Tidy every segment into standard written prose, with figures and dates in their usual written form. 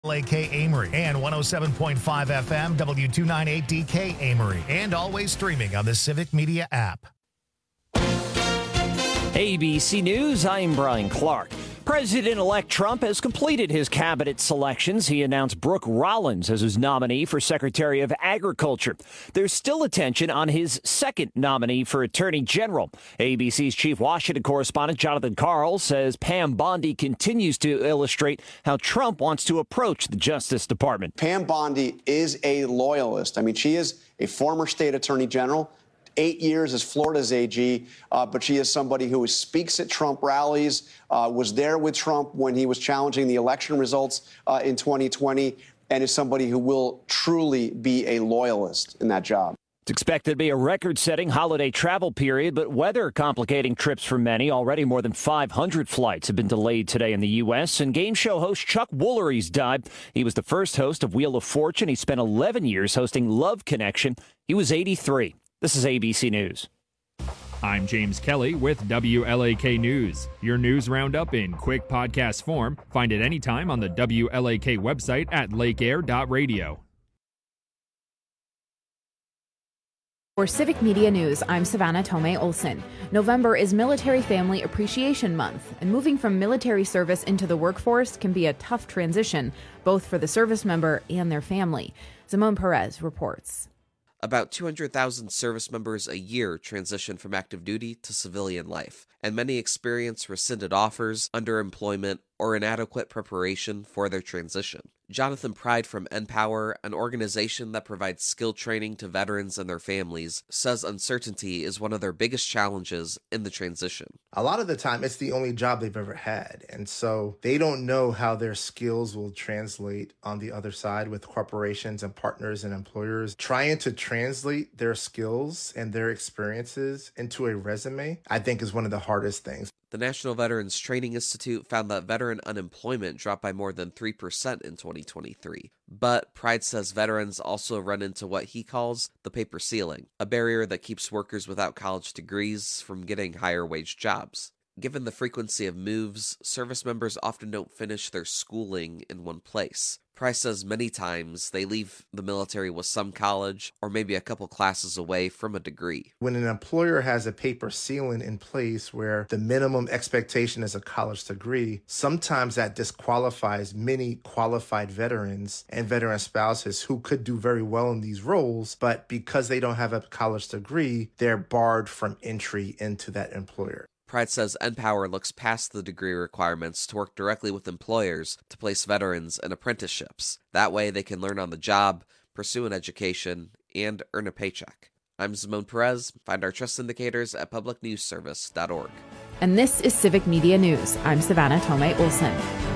Lake Amory and 107.5 FM W298DK Amory, and always streaming on the Civic Media app. ABC News, I'm Brian Clark. President-elect Trump has completed his cabinet selections. He announced Brooke Rollins as his nominee for Secretary of Agriculture. There's still attention on his second nominee for Attorney General. ABC's chief Washington correspondent Jonathan Karl says Pam Bondi continues to illustrate how Trump wants to approach the Justice Department. Pam Bondi is a loyalist. I mean, she is a former state attorney general. 8 years as Florida's AG, but she is somebody who speaks at Trump rallies, was there with Trump when he was challenging the election results in 2020, and is somebody who will truly be a loyalist in that job. It's expected to be a record-setting holiday travel period, but weather complicating trips for many. Already more than 500 flights have been delayed today in the U.S., and game show host Chuck Woolery's died. He was the first host of Wheel of Fortune. He spent 11 years hosting Love Connection. He was 83. This is ABC News. I'm James Kelly with WLAK News. Your news roundup in quick podcast form. Find it anytime on the WLAK website at lakeair.radio. For Civic Media News, I'm Savannah Tomei Olson. November is Military Family Appreciation Month, and moving from military service into the workforce can be a tough transition, both for the service member and their family. Simone Perez reports. About 200,000 service members a year transition from active duty to civilian life, and many experience rescinded offers, underemployment, or inadequate preparation for their transition. Jonathan Pride from NPower, an organization that provides skill training to veterans and their families, says uncertainty is one of their biggest challenges in the transition. A lot of the time, it's the only job they've ever had, and so they don't know how their skills will translate on the other side with corporations and partners and employers. Trying to translate their skills and their experiences into a resume, I think, is one of the hardest things. The National Veterans Training Institute found that veteran unemployment dropped by more than 3% in 2023. But Pride says veterans also run into what he calls the paper ceiling, a barrier that keeps workers without college degrees from getting higher wage jobs. Given the frequency of moves, service members often don't finish their schooling in one place. Price says many times they leave the military with some college or maybe a couple classes away from a degree. When an employer has a paper ceiling in place where the minimum expectation is a college degree, sometimes that disqualifies many qualified veterans and veteran spouses who could do very well in these roles, but because they don't have a college degree, they're barred from entry into that employer. Pride says NPower looks past the degree requirements to work directly with employers to place veterans in apprenticeships. That way they can learn on the job, pursue an education, and earn a paycheck. I'm Simone Perez. Find our trust indicators at publicnewsservice.org. And this is Civic Media News. I'm Savannah Tomei Olson.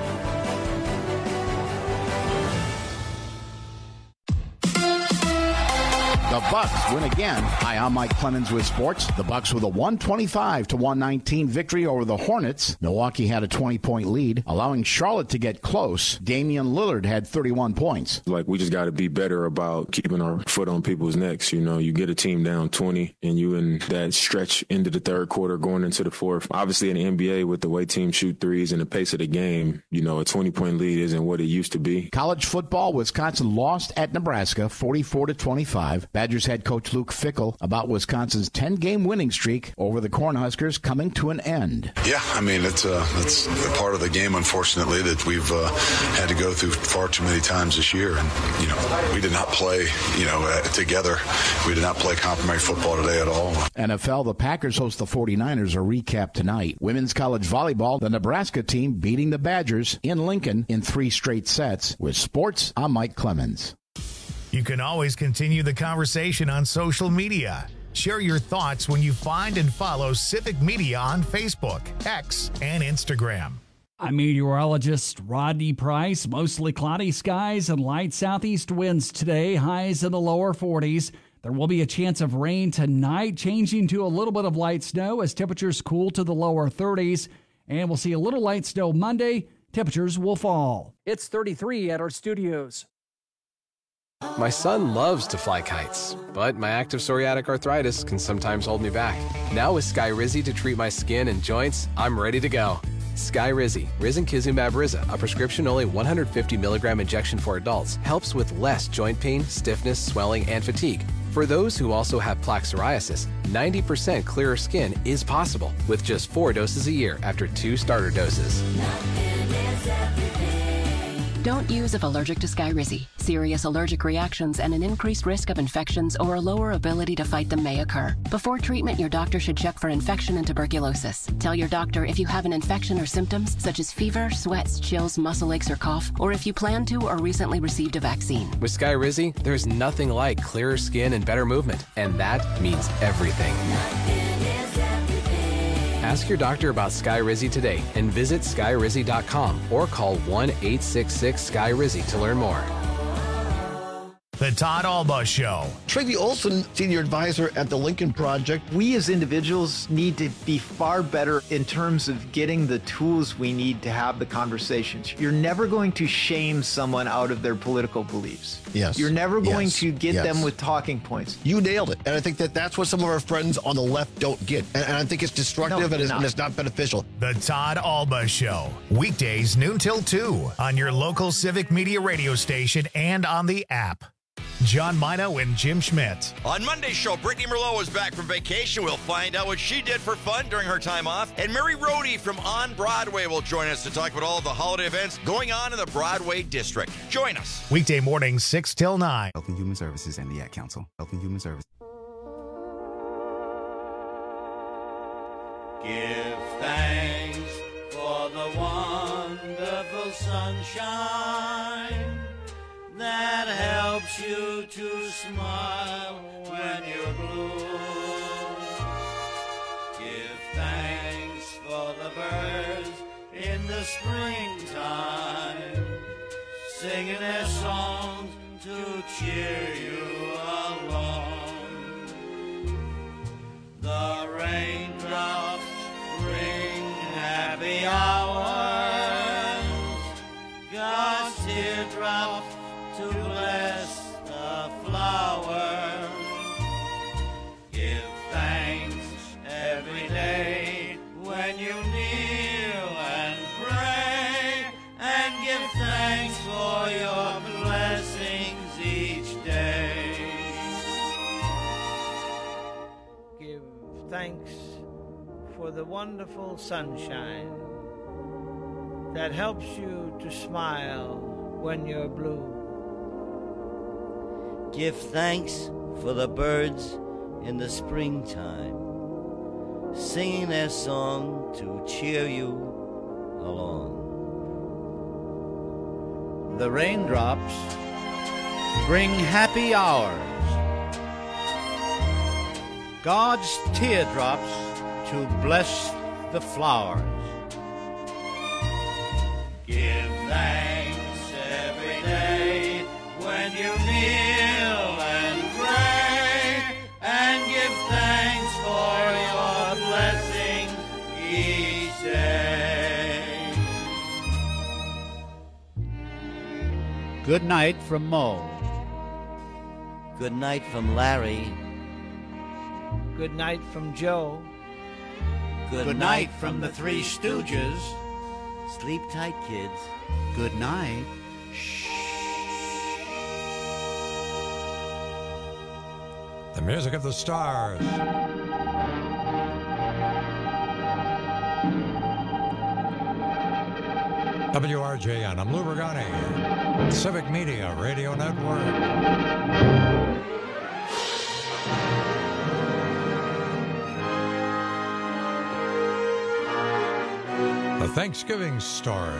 The Bucks win again. Hi, I'm Mike Clemens with sports. The Bucks with a 125-119 victory over the Hornets. Milwaukee had a 20-point lead, allowing Charlotte to get close. Damian Lillard had 31 points. We just got to be better about keeping our foot on people's necks. You know, you get a team down 20 and you in that stretch into the third quarter going into the fourth. Obviously in the NBA with the way teams shoot threes and the pace of the game, you know, a 20-point lead isn't what it used to be. College football, Wisconsin lost at Nebraska 44-25. Badgers head coach Luke Fickell about Wisconsin's 10-game winning streak over the Cornhuskers coming to an end. Yeah, I mean, it's a part of the game, unfortunately, that we've had to go through far too many times this year. And, you know, we did not play, together. We did not play complimentary football today at all. NFL, the Packers host the 49ers, a recap tonight. Women's college volleyball, the Nebraska team beating the Badgers in Lincoln in 3 straight sets. With sports, I'm Mike Clemens. You can always continue the conversation on social media. Share your thoughts when you find and follow Civic Media on Facebook, X, and Instagram. I'm meteorologist Rodney Price. Mostly cloudy skies and light southeast winds today, highs in the lower 40s. There will be a chance of rain tonight, changing to a little bit of light snow as temperatures cool to the lower 30s. And we'll see a little light snow Monday. Temperatures will fall. It's 33 at our studios. My son loves to fly kites, but my active psoriatic arthritis can sometimes hold me back. Now with Skyrizi to treat my skin and joints, I'm ready to go. Skyrizi, risankizumab Riza, a prescription-only 150 milligram injection for adults, helps with less joint pain, stiffness, swelling, and fatigue. For those who also have plaque psoriasis, 90% clearer skin is possible with just 4 doses a year after 2 starter doses. Don't use if allergic to Skyrizi. Serious allergic reactions and an increased risk of infections or a lower ability to fight them may occur. Before treatment, your doctor should check for infection and tuberculosis. Tell your doctor if you have an infection or symptoms such as fever, sweats, chills, muscle aches, or cough, or if you plan to or recently received a vaccine. With Skyrizi, there's nothing like clearer skin and better movement, and that means everything. Ask your doctor about Skyrizi today and visit Skyrizi.com or call 1-866-SKY-RIZI to learn more. The Todd Alba Show. Tracy Olson, senior advisor at the Lincoln Project. We as individuals need to be far better in terms of getting the tools we need to have the conversations. You're never going to shame someone out of their political beliefs. Yes. You're never going to get them with talking points. You nailed it. And I think that that's what some of our friends on the left don't get. And I think it's destructive and it's not beneficial. The Todd Alba Show. Weekdays noon till 2 on your local Civic Media radio station and on the app. John Mino and Jim Schmidt. On Monday's show, Brittany Merlot is back from vacation. We'll find out what she did for fun during her time off. And Mary Rohde from On Broadway will join us to talk about all of the holiday events going on in the Broadway district. Join us. Weekday mornings, 6 till 9. Health and Human Services and the Ad Council. Health and Human Services. Give thanks for the wonderful sunshine that helps you to smile when you're blue. Give thanks for the birds in the springtime, singing their songs to cheer you along. The raindrops bring happy hours, God's teardrops to bless the flower. Give thanks every day when you kneel and pray, and give thanks for your blessings each day. Give thanks for the wonderful sunshine that helps you to smile when you're blue. Give thanks for the birds in the springtime, singing their song to cheer you along. The raindrops bring happy hours, God's teardrops to bless the flowers. Give thanks every day when you kneel and pray, and give thanks for your blessings each day. Good night from Mo. Good night from Larry. Good night from Joe. Good night from the Three Stooges. Sleep tight, kids. Good night. The music of the stars. WRJN, I'm Lou Regani, Civic Media Radio Network. The Thanksgiving Story.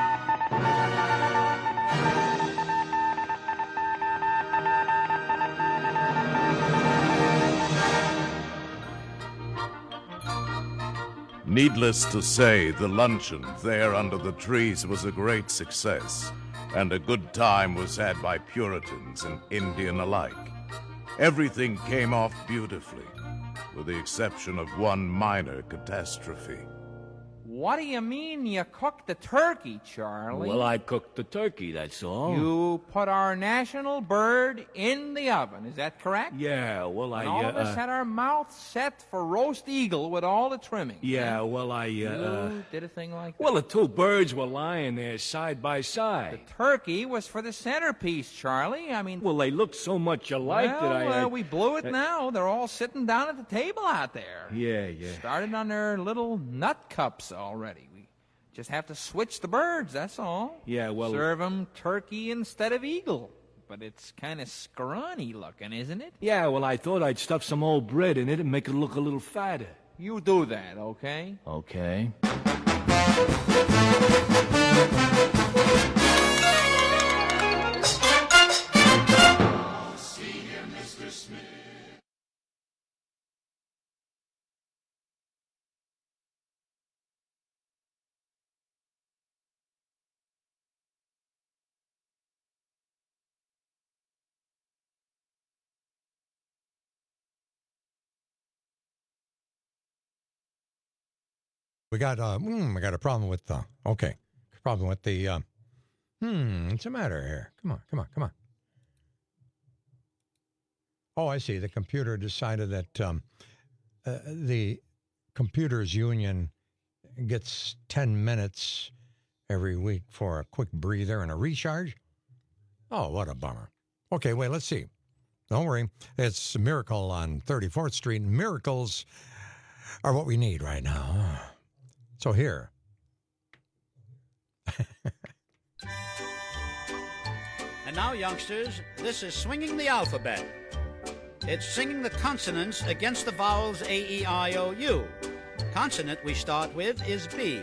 Needless to say, the luncheon there under the trees was a great success, and a good time was had by Puritans and Indian alike. Everything came off beautifully, with the exception of one minor catastrophe. What do you mean you cooked the turkey, Charlie? Well, I cooked the turkey, that's all. You put our national bird in the oven, is that correct? Yeah, well, And all of us had our mouths set for roast eagle with all the trimmings. Yeah, well, You did a thing like that? Well, the two birds were lying there side by side. The turkey was for the centerpiece, Charlie. I mean... Well, they looked so much alike that we blew it now. They're all sitting down at the table out there. Yeah. Started on their little nut cups already. We just have to switch the birds, that's all. Yeah, well... Serve them turkey instead of eagle. But it's kind of scrawny looking, isn't it? Yeah, well, I thought I'd stuff some old bread in it and make it look a little fatter. You do that, okay? Okay. We got a problem with the what's the matter here? Come on. Oh, I see. The computer decided that the computers union gets 10 minutes every week for a quick breather and a recharge. Oh, what a bummer. Okay, wait, let's see. Don't worry. It's a miracle on 34th Street. Miracles are what we need right now. So here. And now, youngsters, this is Swinging the Alphabet. It's singing the consonants against the vowels A, E, I, O, U. Consonant we start with is B.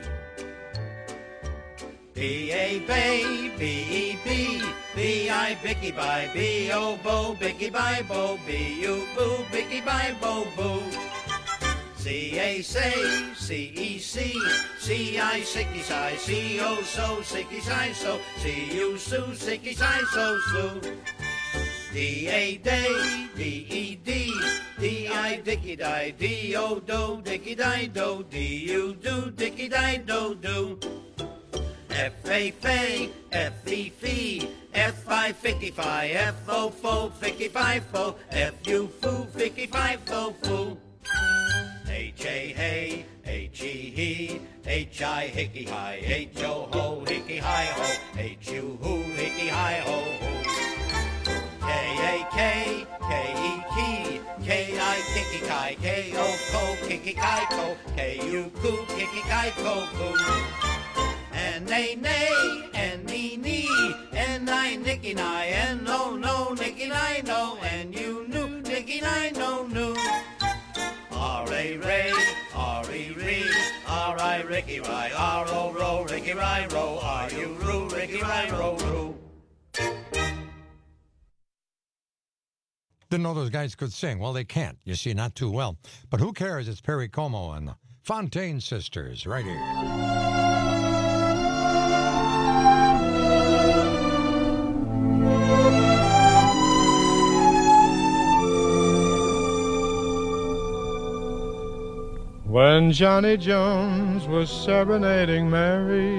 B, A, bay, B, E, B, B, I, bicky, bye, B, O, bo, bicky, bye, bo, B, U, boo, bicky, bye, bo, boo. C, A, say, C, E, C, C, I, sicky, si, C, O, so, sicky, si, so, C, U, su, sicky, si, so, su. D, A, day, D, E, D, D, I, dicky, die, D, O, do, dicky, die, do, D, U, do, dicky, die, do, do. F, A, fay, F, E, fee, F, I, ficky, fi, F, O, fo, ficky, fi, fo, F, U, foo, ficky, fi, fo, foo. H, A, hey, H, E, he, H, I, hickey, hi, H, O, ho, hickey, hi, ho, H, U, hoo, hickey, hi, ho, ho. K, A, K, K, E, key, K, I, kicky, kai, K, O, ko, kicky, kai, ko, K, U, koo, kicky, kai, ko, koo. N, A, nay, N, E, knee, N, I, nicky, ni, N, O, no, nicky, ni, no, N, U, nu, nicky, ni, no, nu. R, A, ray, R, E, ree, R, I, ricky, ry, R, O, ro, ricky, ry, ro, R, U, roo, ricky, ry, ro, roo. Didn't know those guys could sing. Well, they can't. You see, not too well. But who cares? It's Perry Como and the Fontaine Sisters right here. When Johnny Jones was serenading Mary,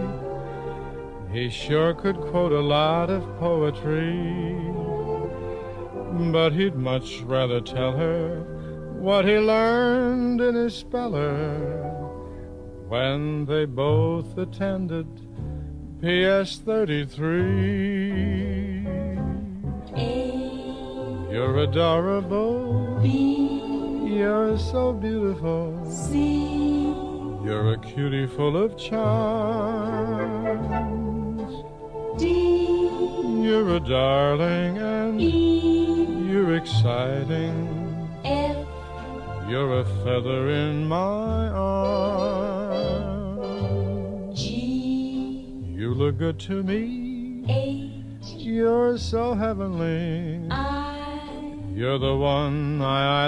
he sure could quote a lot of poetry, but he'd much rather tell her what he learned in his speller when they both attended PS 33. A, you're adorable. B, you're so beautiful. C, you're a cutie full of charms. D, you're a darling and E, you're exciting. F, you're a feather in my arms. G, you look good to me. H, you're so heavenly. I, you're the one I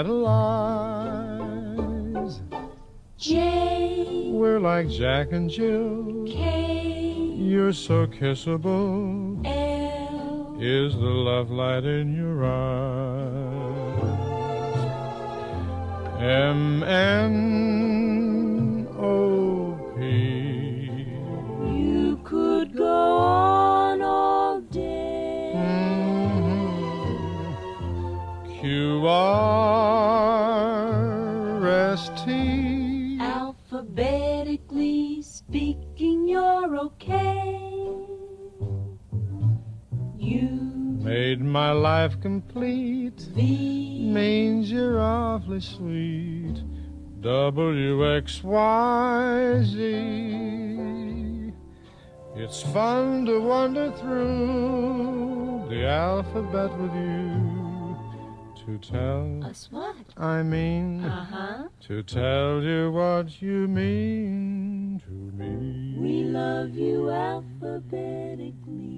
idolize. J, we're like Jack and Jill. K, you're so kissable. L, is the love light in your eyes. M, N, O, P, made my life complete. Means you're awfully sweet. WXYZ. It's fun to wander through the alphabet with you. To tell us what? I mean, to tell you what you mean to me. We love you alphabetically.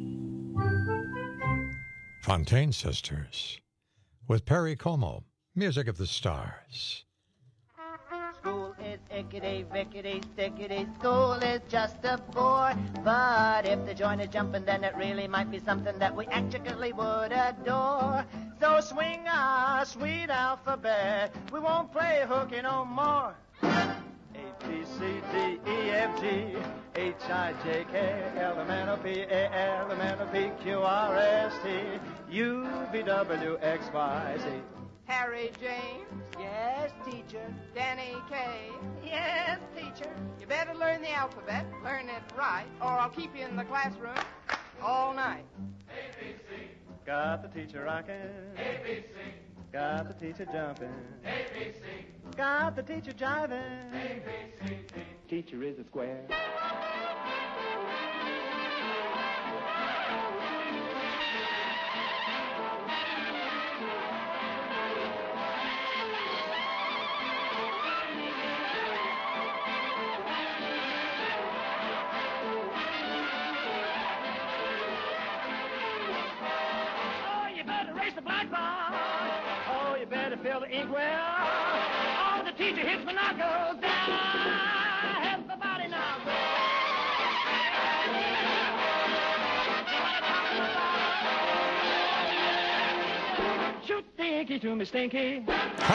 Fontaine Sisters with Perry Como, Music of the Stars. School is ickety, vickety, stickety. School is just a bore. But if the joint is jumping, then it really might be something that we actually would adore. So swing our sweet alphabet. We won't play hooky no more. A, B, C, D, E, F, G, H, I, J, K, L, M, N, O, P, A, L, M, N, O, P, Q, R, S, T, U, V, W, X, Y, Z. Harry James? Yes, teacher. Danny Kaye? Yes, teacher. You better learn the alphabet, learn it right, or I'll keep you in the classroom all night. ABC. Got the teacher rocking. ABC. Got the teacher jumping. ABC. Got the teacher jiving. ABC. Teacher is a square. Raise the blackboard. Oh, you better fill the inkwell. Oh, the teacher hits my knuckles down. Everybody now. Shoot the inky to me, Stinky.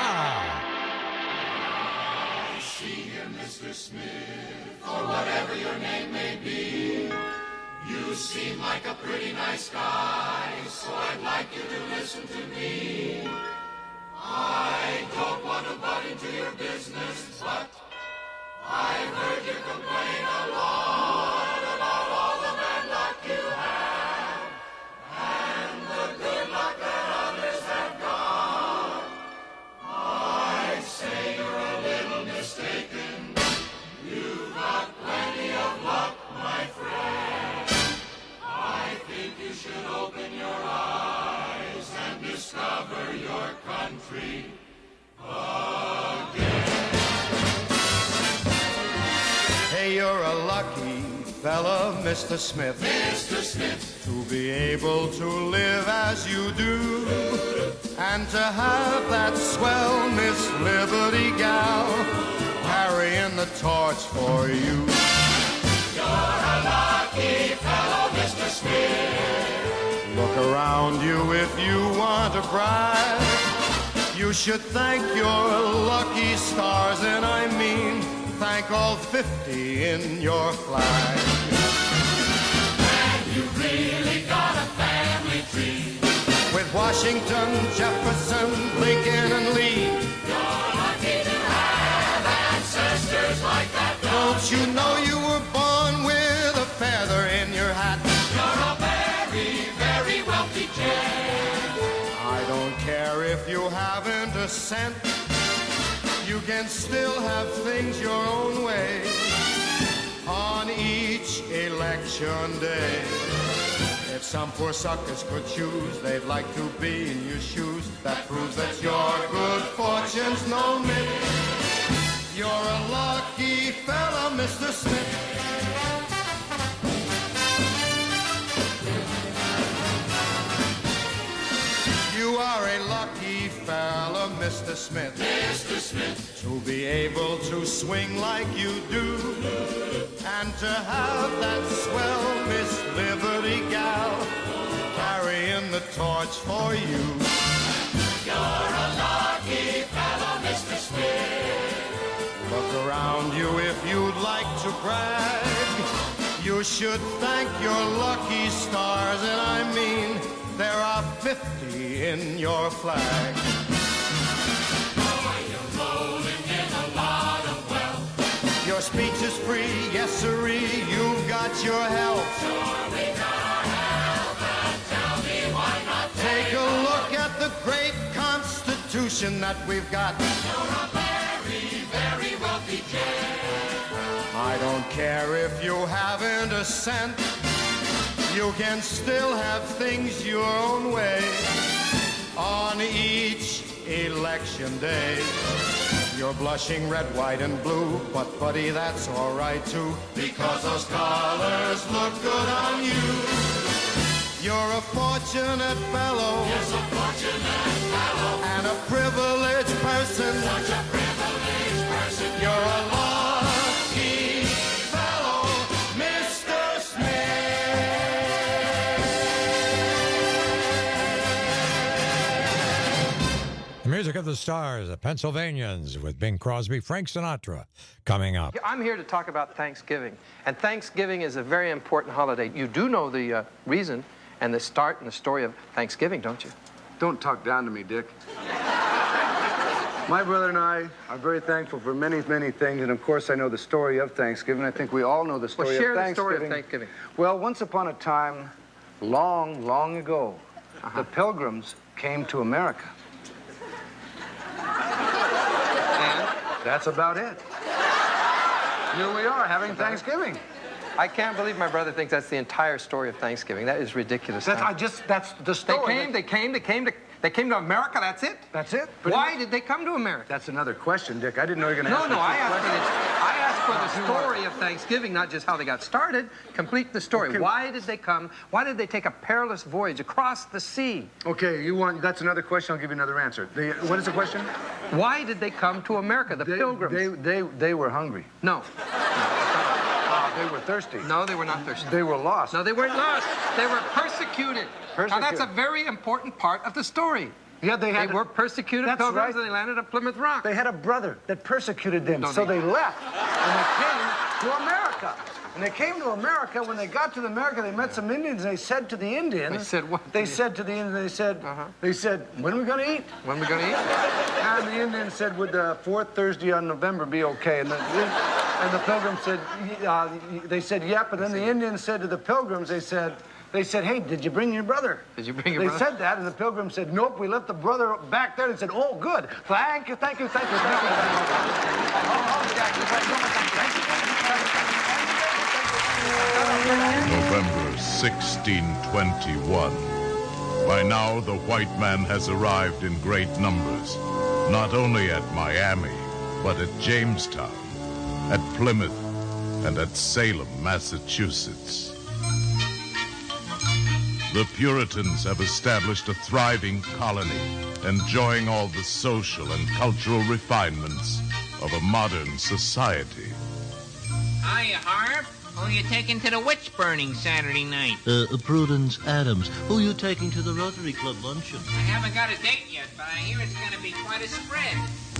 I see him, Mr. Smith, or whatever your name may be. You seem like a pretty nice guy, so I'd like you to listen to me. I don't want to butt into your business, but I've heard you complain a lot about all the bad luck you have, and the good luck that others have got. I'd say you're a little mistaken. You've got plenty of luck, my friend. You should open your eyes and discover your country again. Hey, you're a lucky fella, Mr. Smith. Mr. Smith. To be able to live as you do, and to have that swell Miss Liberty gal carrying the torch for you. You're a lucky fellow, Mr. Smith. Look around you if you want to brag. You should thank your lucky stars, and I mean thank all 50 in your flag. And you really got a family tree. With Washington, Jefferson, Lincoln, and Lee. You're lucky to have ancestors like that. Don't you know you were born with a feather in your hat? You're a very, very wealthy gent. I don't care if you haven't a cent. You can still have things your own way on each election day. If some poor suckers could choose, they'd like to be in your shoes. That proves that your good fortune's no myth. You're a lucky fella, Mr. Smith. You are a lucky fella, Mr. Smith. Mr. Smith. To be able to swing like you do, and to have that swell Miss Liberty gal carrying the torch for you. You're a lucky fellow, Mr. Smith. Look around you if you'd like to brag. You should thank your lucky stars, and I mean there are 50 in your flag. Boy, you're rolling in a lot of wealth. Your speech is free, yes sirree, you've got your health. Sure, we got our health, and tell me Constitution that we've got. You're a very, very wealthy gent. I don't care if you haven't a cent. You can still have things your own way on each election day. You're blushing red, white, and blue, but buddy, that's all right too, because those colors look good on you. You're a fortunate fellow, yes, a fortunate fellow, and a privileged person, such a privileged person. You're a lucky fellow, Mr. Smith. The music of the stars, the Pennsylvanians, with Bing Crosby, Frank Sinatra, coming up. I'm here to talk about Thanksgiving, and Thanksgiving is a very important holiday. You do know the reason and the start and the story of Thanksgiving, don't you? Don't talk down to me, Dick. My brother and I are very thankful for many, many things, and of course I know the story of Thanksgiving. I think we all know the story of Thanksgiving. Well, share the story of Thanksgiving. Well, once upon a time, long, long ago, the Pilgrims came to America. And that's about it. Here we are having Thanksgiving. I can't believe my brother thinks that's the entire story of Thanksgiving. That is ridiculous. That's the story. They came to America, that's it? That's it. Why did they come to America? That's another question, Dick. I didn't know you were going to ask No, I question. asked for the story of Thanksgiving, not just how they got started. Complete the story. Okay. Why did they come? Why did they take a perilous voyage across the sea? Okay, that's another question. I'll give you another answer. What is the question? Why did they come to America, the Pilgrims? They were hungry. No. They were thirsty. No, they were not thirsty. They were lost. No, they weren't lost. They were persecuted. Now, that's a very important part of the story. Yeah, they were persecuted Pilgrims, and they landed at Plymouth Rock. They had a brother that persecuted them, so they left, and they came to America. And they came to America. When they got to America, they met some Indians, and they said to the Indians... They said what? They said to the Indians, they said, when are we going to eat? When are we going to eat? And the Indians said, would the fourth Thursday on November be okay? And the Pilgrims said, they said, yep. And then the Indians said to the Pilgrims, they said, hey, did you bring your brother? Did you bring your brother? They said that, and the Pilgrims said, nope, we left the brother back there. And said, oh, good. Thank you, thank you, thank you, thank you. November 1621. By now, the white man has arrived in great numbers, not only at Miami, but at Jamestown, at Plymouth, and at Salem, Massachusetts. The Puritans have established a thriving colony, enjoying all the social and cultural refinements of a modern society. Hiya, Harp. Who are you taking to the witch burning Saturday night? Prudence Adams. Who are you taking to the Rotary Club luncheon? I haven't got a date yet, but I hear it's going to be quite a spread.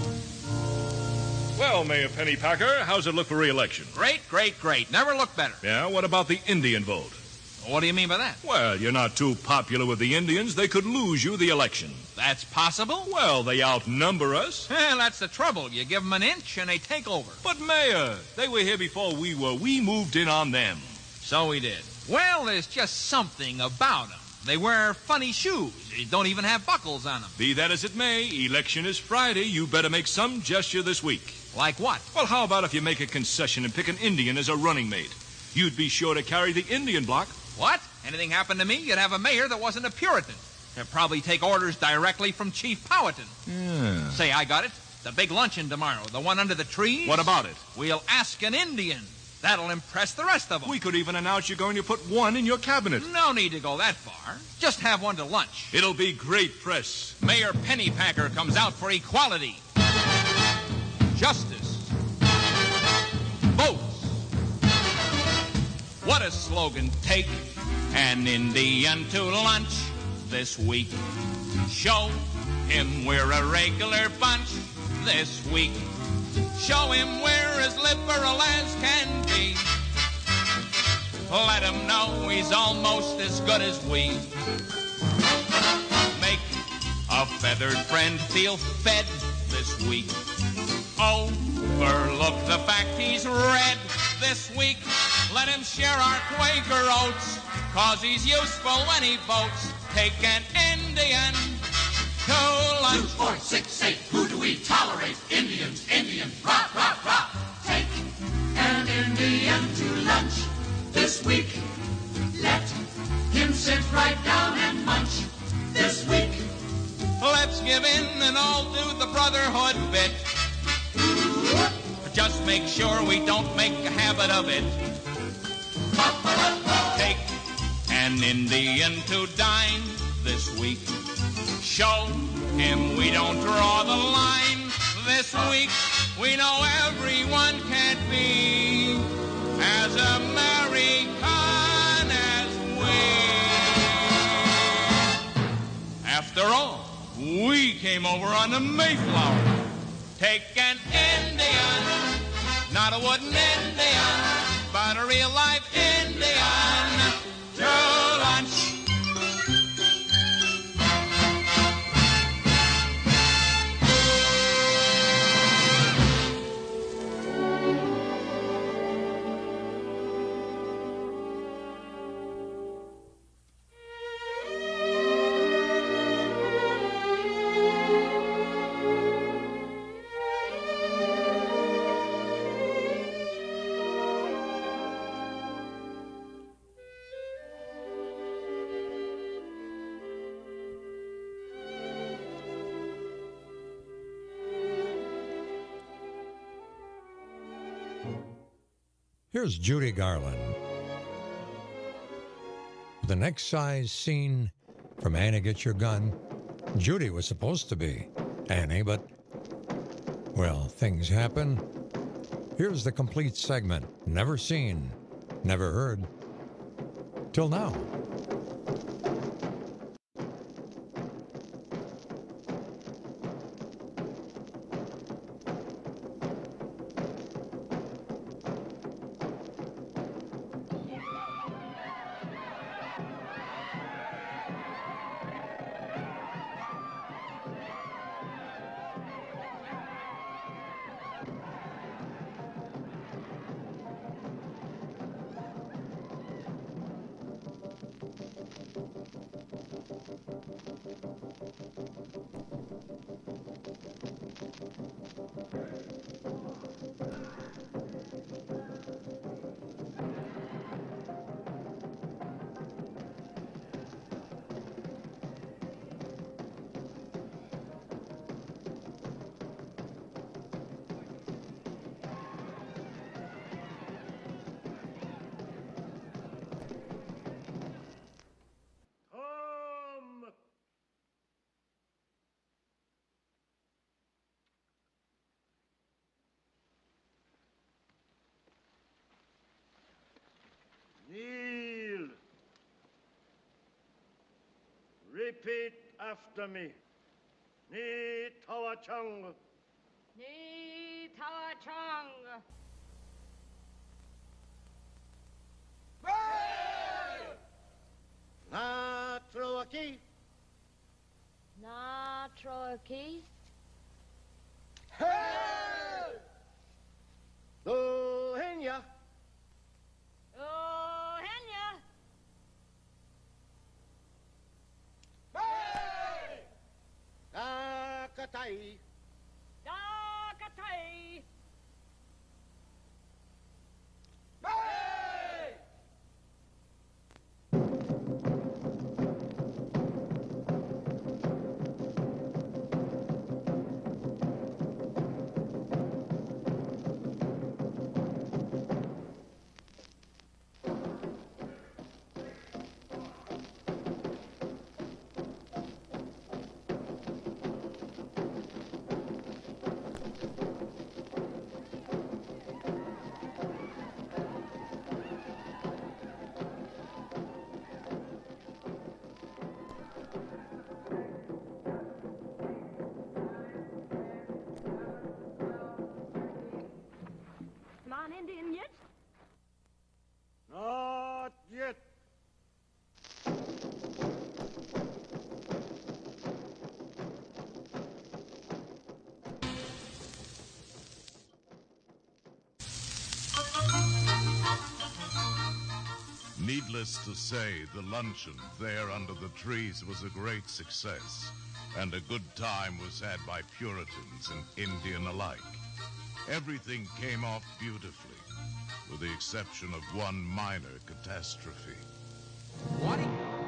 Well, Mayor Pennypacker, how's it look for re-election? Great. Never looked better. Yeah, what about the Indian vote? What do you mean by that? Well, you're not too popular with the Indians. They could lose you the election. That's possible? Well, they outnumber us. Well, that's the trouble. You give them an inch and they take over. But, Mayor, they were here before we were. We moved in on them. So we did. Well, there's just something about them. They wear funny shoes. They don't even have buckles on them. Be that as it may, election is Friday. You better make some gesture this week. Like what? Well, how about if you make a concession and pick an Indian as a running mate? You'd be sure to carry the Indian block. What? Anything happened to me, you'd have a mayor that wasn't a Puritan. They'd probably take orders directly from Chief Powhatan. Yeah. Say, I got it. The big luncheon tomorrow, the one under the trees. What about it? We'll ask an Indian. That'll impress the rest of them. We could even announce you're going to put one in your cabinet. No need to go that far. Just have one to lunch. It'll be great press. Mayor Pennypacker comes out for equality, justice, votes. What a slogan. Take an Indian to lunch this week. Show him we're a regular bunch this week. Show him we're as liberal as can be. Let him know he's almost as good as we. Make a feathered friend feel fed this week. Overlook the fact he's red this week. Let him share our Quaker oats, 'cause he's useful when he votes. Take an Indian to lunch. 2, 4, 6, 8, who do we tolerate? Indians, Indians, rock, rock, rock. Take an Indian to lunch this week. Let him sit right down and munch this week. Let's give in and all do the brotherhood bit. Just make sure we don't make a habit of it. Take an Indian to dine this week. Show him we don't draw the line this week. We know everyone can't be as American as we. After all, we came over on the Mayflower. Take an Indian, not a wooden Indian, but a real live Indian to lunch. Here's Judy Garland. The next size scene from Annie Get Your Gun. Judy was supposed to be Annie, but, well, things happen. Here's the complete segment. Never seen, never heard. Till now. Kneel. Repeat after me. Ni Tawa Chung. Ni Tawa Chung. Na Troaki. Na Troaki. Hey! Dohenya. Oh, Henya. Hey! Dakatai. Dakatai. Hey! Needless to say, the luncheon there under the trees was a great success, and a good time was had by Puritans and Indian alike. Everything came off beautifully, with the exception of one minor catastrophe. What?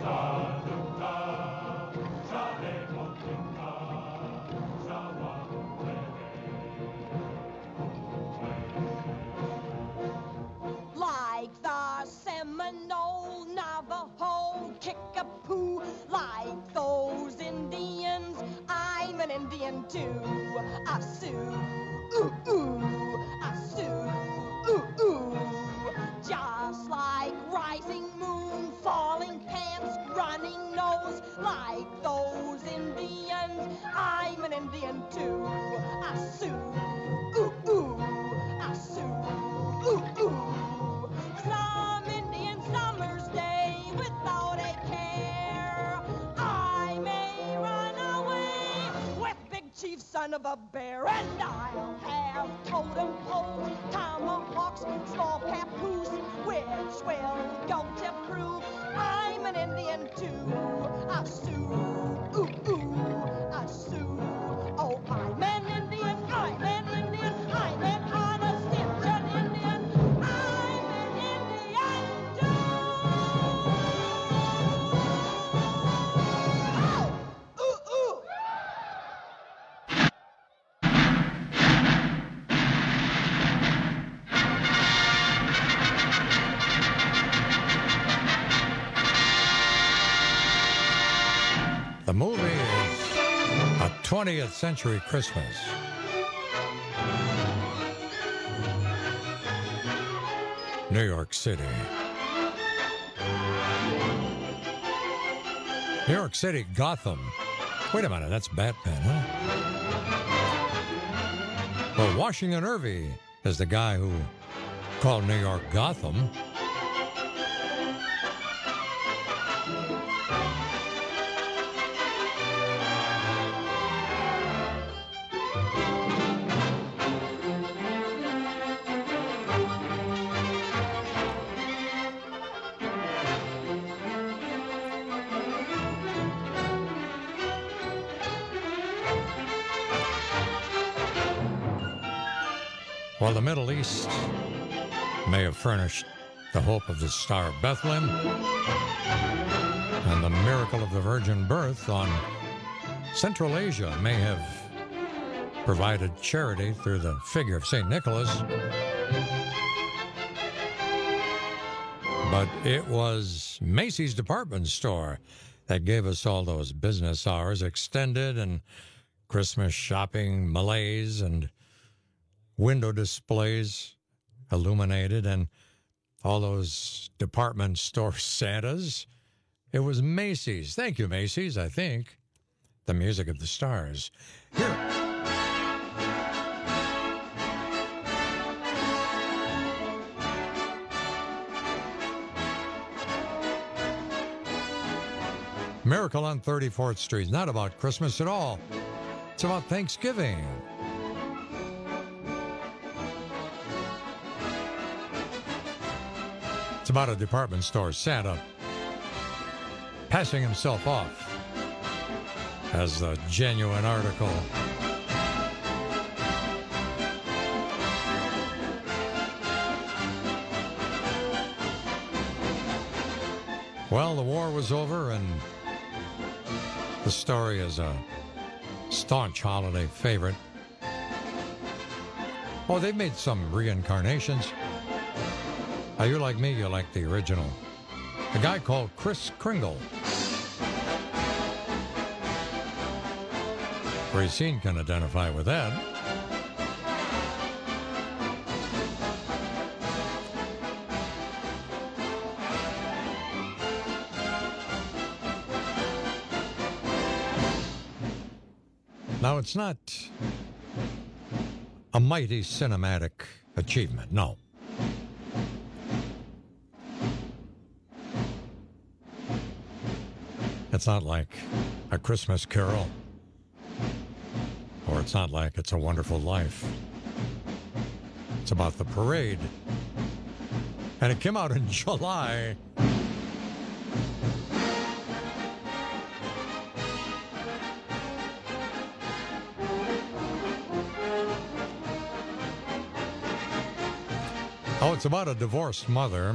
Like the Seminole, Navajo, Kickapoo, like those Indians, I'm an Indian too. A Sioux, ooh, ooh, a Sioux, ooh, ooh. Just like rising moon, falling pants, running nose, like those Indians, I'm an Indian too. A Sioux, ooh, ooh, a Sioux, ooh, ooh. Some Indian summer's day without a care, I may run away with Big Chief, son of a bear, and I'll have totem poles, tomahawks, skull papoose, which will go to prove I'm an Indian too. A Sioux, ooh, ooh, a Sioux. Oh, I'm an Indian, I'm an Indian, I'm an honest Indian, Indian. I'm an Indian too. Oh, ooh, ooh. The movie is A 20th Century Christmas. New York City. New York City, Gotham. Wait a minute, that's Batman, huh? Well, Washington Irving is the guy who called New York Gotham. While the Middle East may have furnished the hope of the Star of Bethlehem and the miracle of the virgin birth, on Central Asia may have provided charity through the figure of St. Nicholas. But it was Macy's department store that gave us all those business hours extended and Christmas shopping malaise and window displays illuminated and all those department store Santas. It was Macy's. Thank you, Macy's, I think. The music of the stars. Here. Miracle on 34th Street is not about Christmas at all. It's about Thanksgiving. It's about a department store Santa passing himself off as the genuine article. Well, the war was over, and the story is a staunch holiday favorite. Oh, they've made some reincarnations. Now, you're like me, you like the original. A guy called Kris Kringle. Racine can identify with that. Now, it's not a mighty cinematic achievement, no. It's not like A Christmas Carol, or it's not like It's a Wonderful Life. It's about the parade. And it came out in July Oh, it's about a divorced mother.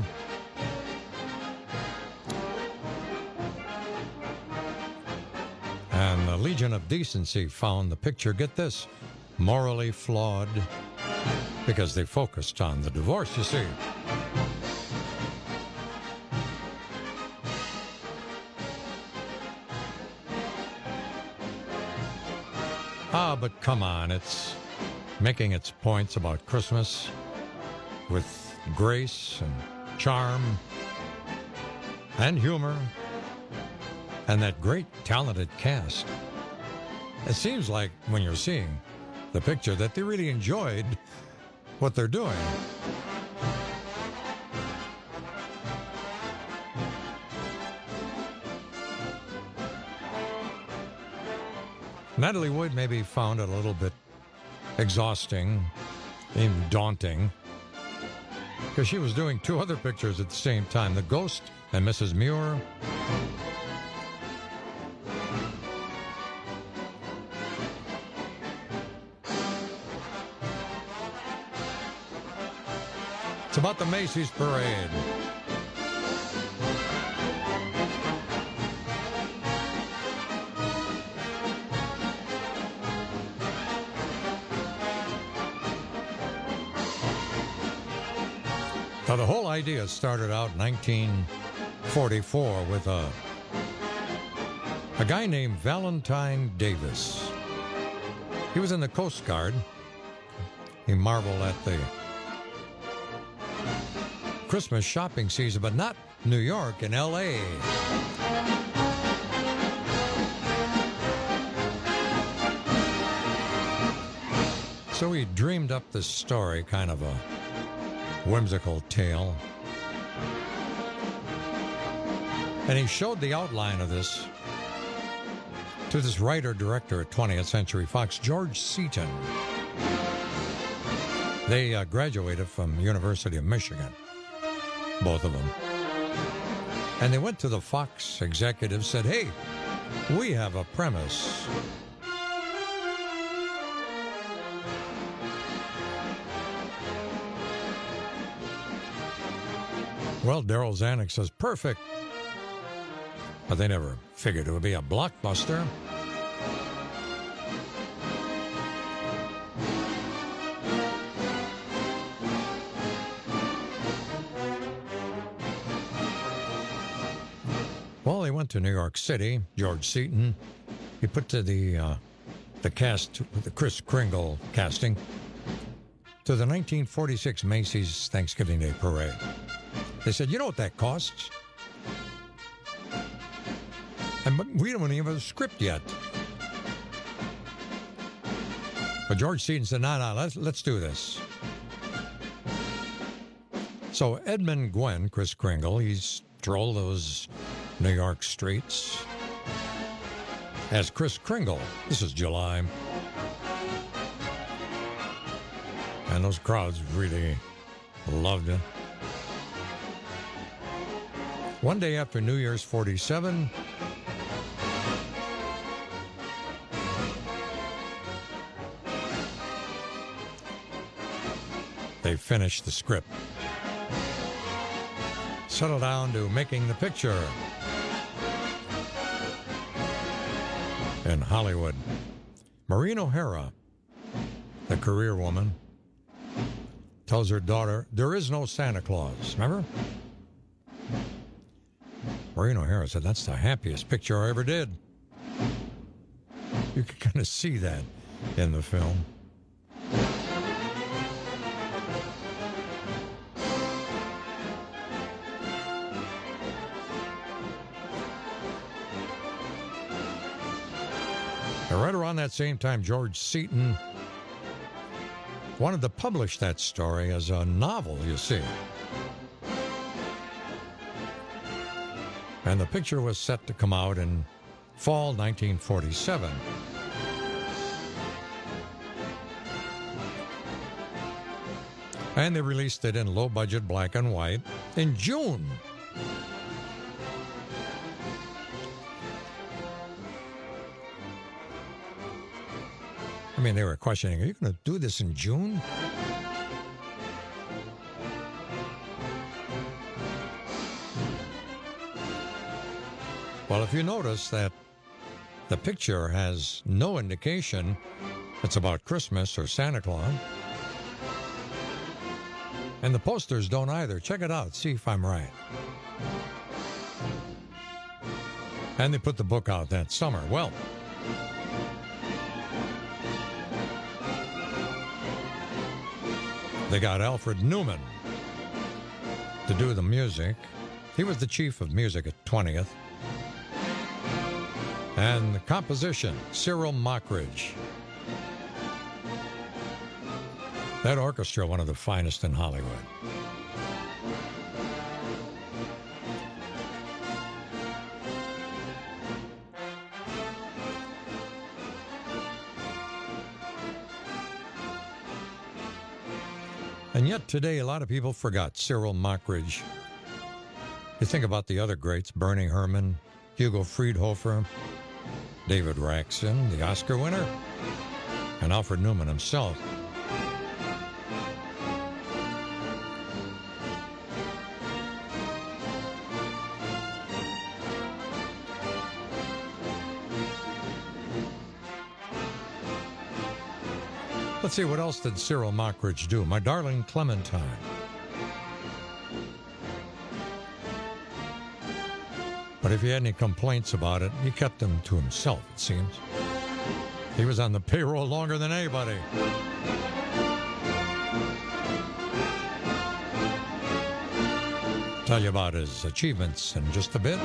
And the Legion of Decency found the picture, get this, morally flawed because they focused on the divorce, you see. But come on, it's making its points about Christmas with grace and charm and humor and that great talented cast. It seems like when you're seeing the picture that they really enjoyed what they're doing. Natalie Wood maybe found it a little bit exhausting, even daunting, because she was doing two other pictures at the same time, The Ghost and Mrs. Muir. It's about the Macy's Parade. Now, the whole idea started out in 1944 with a guy named Valentine Davis. He was in the Coast Guard. He marveled at the Christmas shopping season, but not New York and L.A. So he dreamed up this story, kind of a whimsical tale. And he showed the outline of this to this writer-director at 20th Century Fox, George Seaton. They graduated from University of Michigan, both of them. And they went to the Fox executives, said, hey, we have a premise. Well, Daryl Zanuck says, perfect. But they never figured it would be a blockbuster. Well, they went to New York City. George Seaton, he put to the cast, the Kris Kringle casting, to the 1946 Macy's Thanksgiving Day Parade. They said, you know what that costs? And we don't even have a script yet. But George Seaton said, no, let's do this. So Edmund Gwenn, Kris Kringle, he's strolled those New York streets as Kris Kringle. This is July. And those crowds really loved it. One day after New Year's 47, they finished the script. Settled down to making the picture. In Hollywood, Maureen O'Hara, the career woman, tells her daughter, there is no Santa Claus. Remember? Maureen O'Hara said, that's the happiest picture I ever did. You can kind of see that in the film. And right around that same time, George Seaton wanted to publish that story as a novel, you see. And the picture was set to come out in fall 1947. And they released it in low-budget black and white in June. I mean, they were questioning, are you going to do this in June? Well, if you notice that the picture has no indication it's about Christmas or Santa Claus, and the posters don't either. Check it out. See if I'm right. And they put the book out that summer. Well, they got Alfred Newman to do the music. He was the chief of music at 20th. And the composition, Cyril Mockridge. That orchestra, one of the finest in Hollywood. And yet today, a lot of people forgot Cyril Mockridge. You think about the other greats, Bernie Herrmann, Hugo Friedhofer, David Raxon, the Oscar winner, and Alfred Newman himself. Let's see, what else did Cyril Mockridge do? My Darling Clementine. But if he had any complaints about it, he kept them to himself, it seems. He was on the payroll longer than anybody. Tell you about his achievements in just a bit.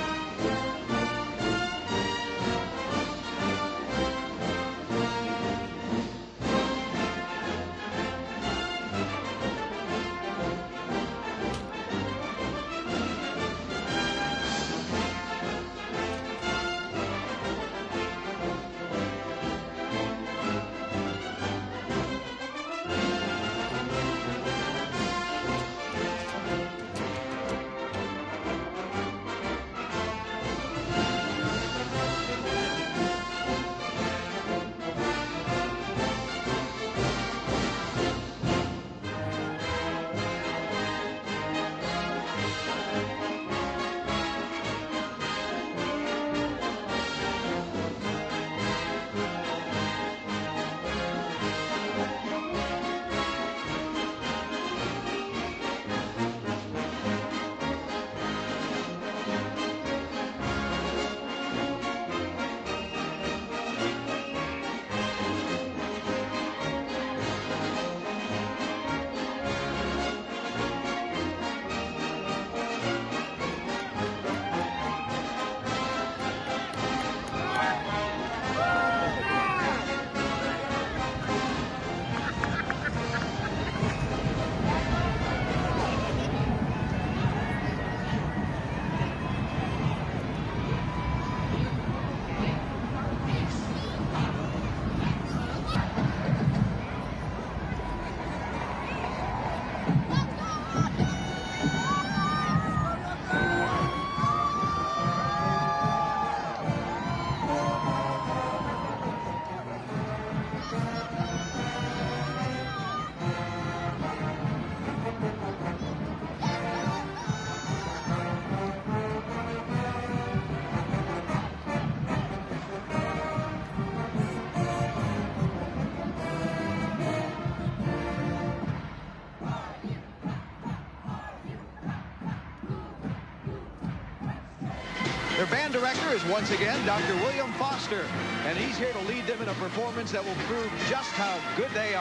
Their band director is once again Dr. William Foster, and he's here to lead them in a performance that will prove just how good they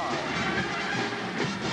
are.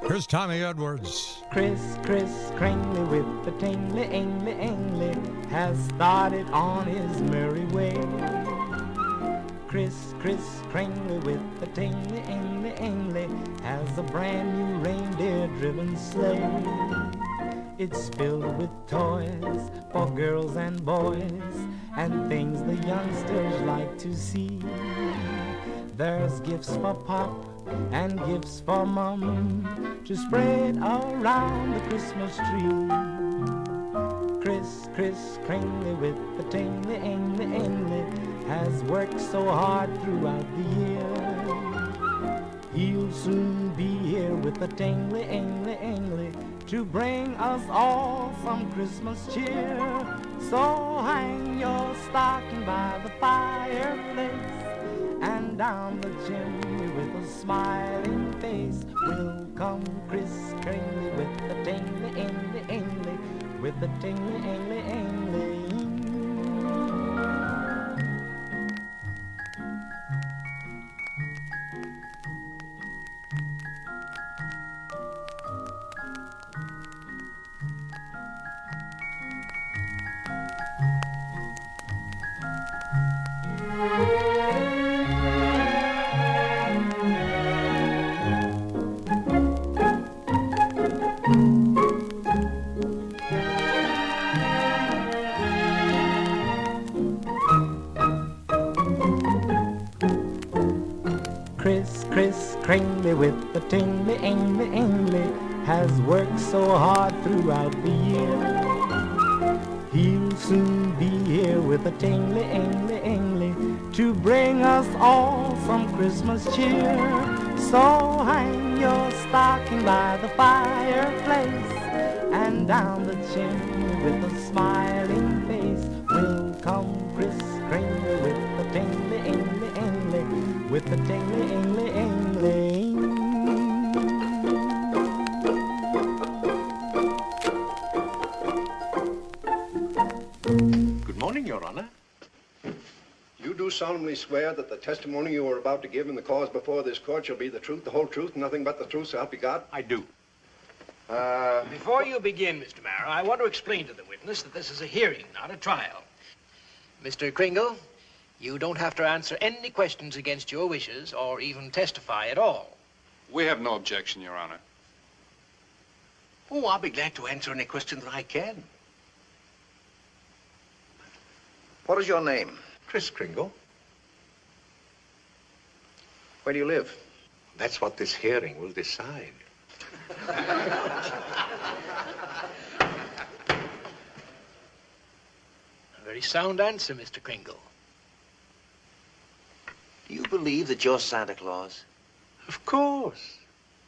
Here's Tommy Edwards. Kris Kringle with the tingly, angly, has started on his merry way. Kris Kringle with the tingly, angly, has a brand new reindeer-driven sleigh. It's filled with toys for girls and boys and things the youngsters like to see. There's gifts for Pop and gifts for Mom to spread around the Christmas tree. Kris Kringle with the tingly, angly, has worked so hard throughout the year. He'll soon be here with the tingly, angly, to bring us all some Christmas cheer. So hang your stocking by the fireplace, and down the chimney with a smiling face will come Kris Kringle with the tingly, angly, with the tingly, angly. Kris Kringle with the tingly, angly, has worked so hard throughout the year. He'll soon be here with a tingly, angly, to bring us all some Christmas cheer. So hang your stocking by the fireplace, and down the chimney with a smiling face will come Kris Kringle with the tingly, angly, with the tingly, angly. Good morning, Your Honor. You do solemnly swear that the testimony you are about to give in the cause before this court shall be the truth, the whole truth, and nothing but the truth, so help you God? I do. Before you begin, Mr. Marrow, I want to explain to the witness that this is a hearing, not a trial. Mr. Kringle, you don't have to answer any questions against your wishes or even testify at all. We have no objection, Your Honor. Oh, I'll be glad to answer any question that I can. What is your name? Kris Kringle. Where do you live? That's what this hearing will decide. A very sound answer, Mr. Kringle. Do you believe that you're Santa Claus? Of course.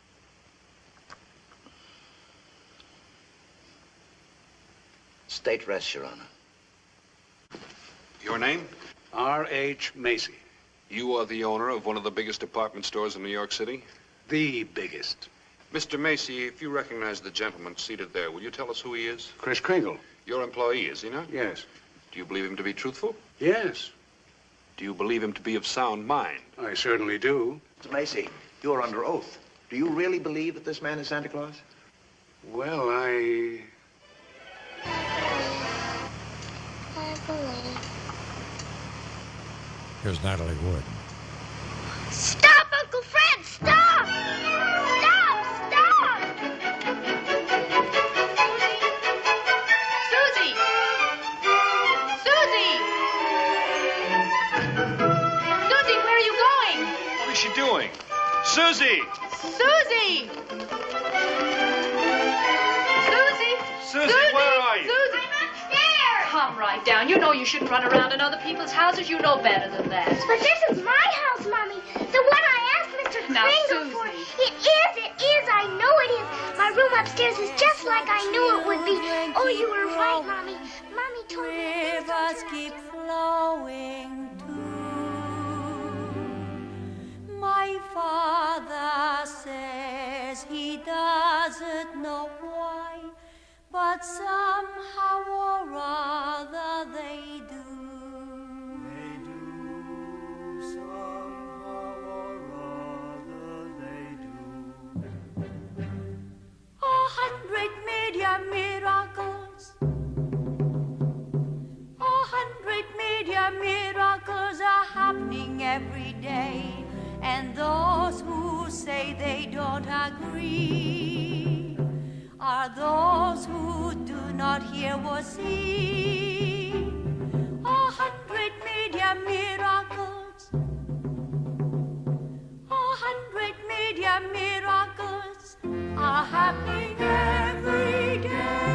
State rest, Your Honor. Your name? R.H. Macy. You are the owner of one of the biggest department stores in New York City? The biggest. Mr. Macy, if you recognize the gentleman seated there, will you tell us who he is? Kris Kringle. Your employee, is he not? Yes. Do you believe him to be truthful? Yes. Do you believe him to be of sound mind? I certainly do. Mr. Macy, you're under oath. Do you really believe that this man is Santa Claus? Well, I believe. Here's Natalie Wood. Stop, Uncle Fred! Stop! Stop! Stop! Susie! Susie! Susie, where are you going? What is she doing? Susie! Susie! Susie! Susie, where are you? Susie! I'm upstairs! Calm right down. You know you shouldn't run around in other people's houses. You know better than that. But this is my house, Mommy. The one I asked Mr. Now, Kringle for. It is. I know it is. My room upstairs is just like I knew it would be. Oh, you were right, Mommy. Mommy told me. Rivers keep flowing too. My father says he doesn't know why, but somehow or other they do. They do, somehow or other they do. agree are those who do not hear or see. 100 media miracles, 100 media miracles are happening every day.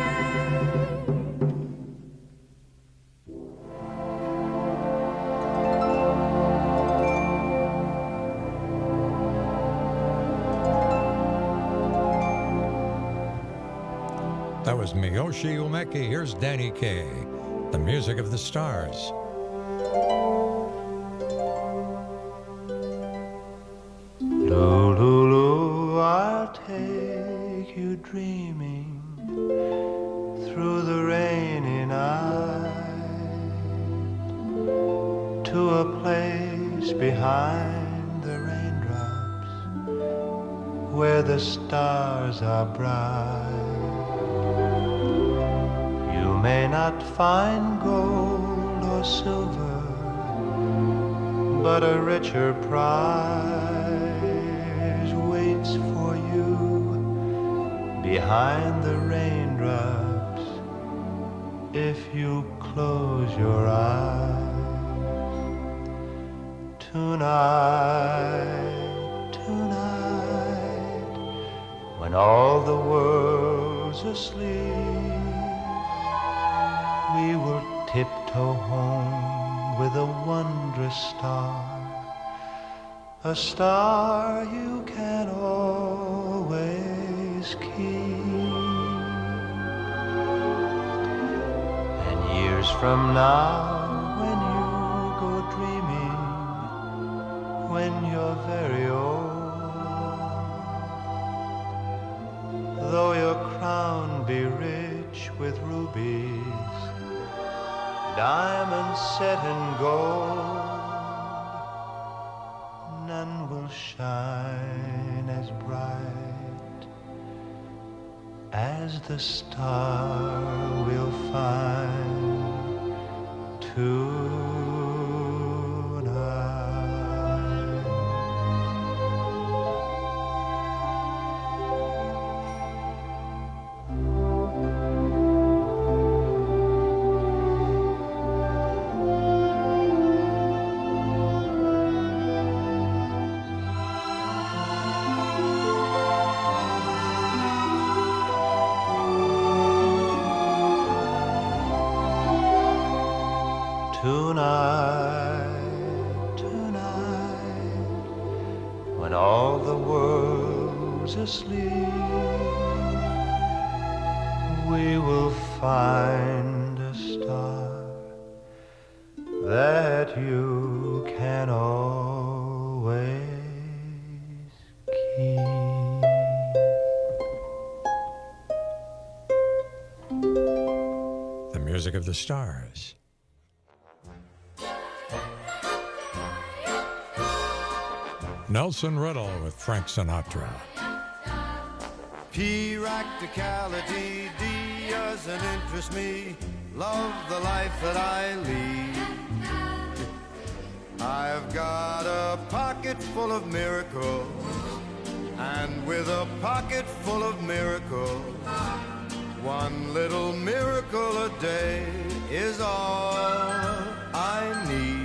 That was Miyoshi Umeki. Here's Danny Kaye, The Music of the Stars. Lulu, I'll take you dreaming through the rainy night to a place behind the raindrops where the stars are bright. You may not find gold or silver, but a richer prize waits for you behind the raindrops if you close your eyes. Tonight, tonight, when all the world's asleep, we will tiptoe home with a wondrous star, a star you can always keep. And years from now, when you go dreaming, when you're very old, though your crown be rich with rubies, diamonds set in gold, none will shine as bright as the star we'll find tonight. Tonight, tonight, when all the world's asleep, we will find a star that you can always keep. The Music of the Stars. Nelson Riddle with Frank Sinatra. Practicality D doesn't interest me. Love the life that I lead. I've got a pocket full of miracles, and with a pocket full of miracles, one little miracle a day is all I need.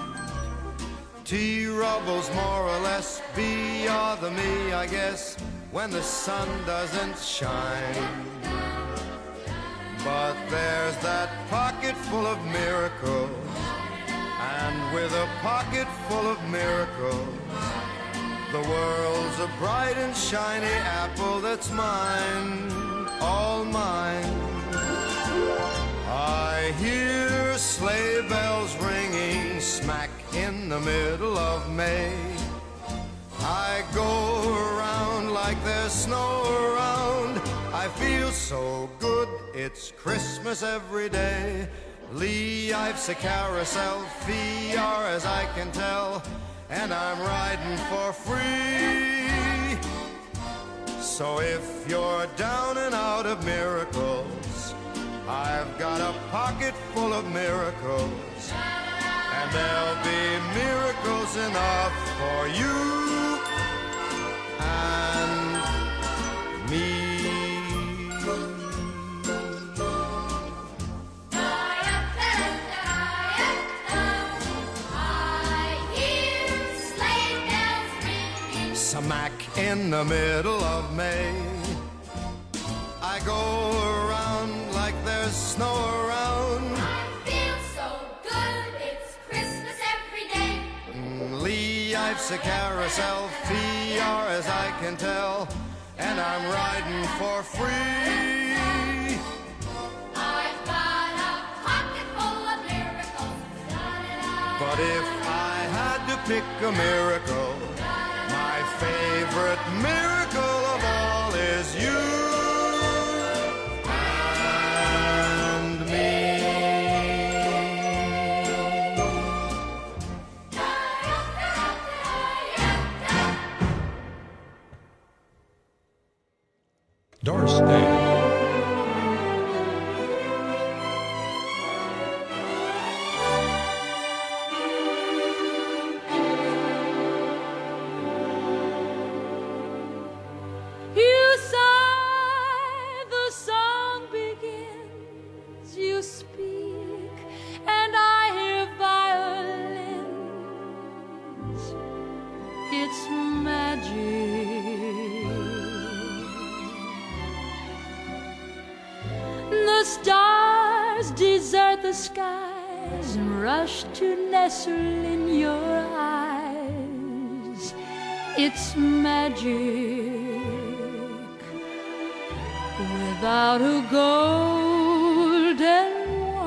T-Rubble's more or less be or the me, I guess, when the sun doesn't shine. But there's that pocket full of miracles, and with a pocket full of miracles, the world's a bright and shiny apple that's mine, all mine. I hear sleigh bells ringing smack in the middle of May. I go around like there's snow around. I feel so good, it's Christmas every day. Life's a carousel, fee are as I can tell, and I'm riding for free. So if you're down and out of miracles, I've got a pocket full of miracles, and there'll be miracles enough for you and in the middle of May. I go around like there's snow around. I feel so good, it's Christmas every day. Life's a carousel, far as I can tell, and I'm riding for free. I've got a pocket full of miracles. But if I had to pick a miracle, my favorite miracle of all is you and me. Doris Day. You sigh, the song begins, you speak, and I hear violins. It's magic. The stars desert the skies and rush to nestle in your eyes. It's magic. Without a golden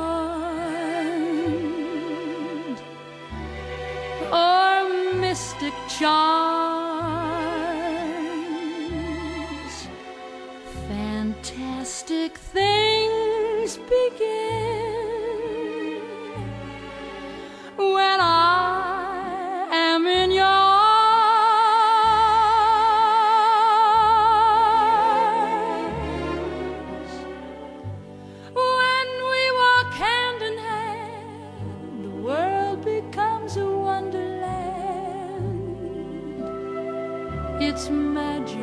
wand or mystic charms, fantastic things begin when I am in your arms. When we walk hand in hand, the world becomes a wonderland. It's magic.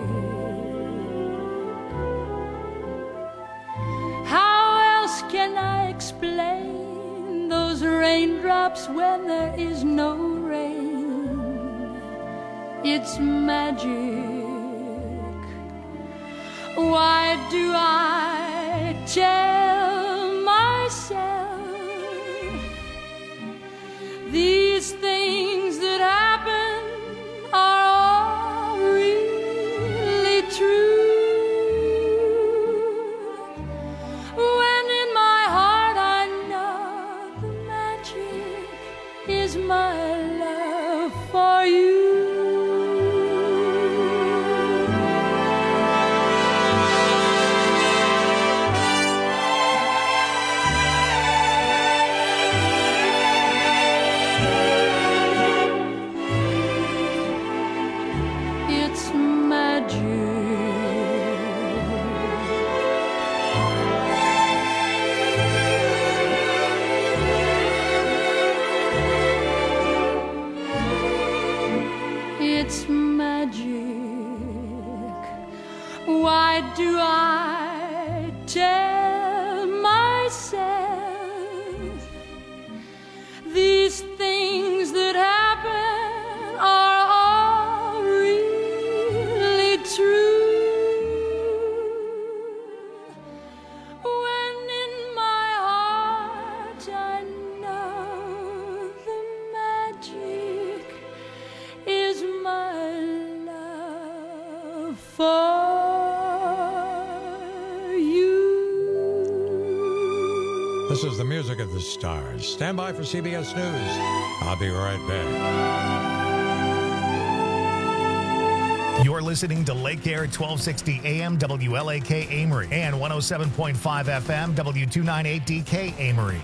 How else can I explain those raindrops when there is no rain? It's magic. Why do I tell myself these things that happen are all really true? When in my heart I know the magic is my love for you. It's magic. It's magic. Why do I tell myself these things that happen are all really true? When in my heart I know the magic is my love for you. This is the music of the stars. Stand by for CBS News. I'll be right back. You're listening to Lake Air 1260 AM WLAK Amory and 107.5 FM W298DK Amory.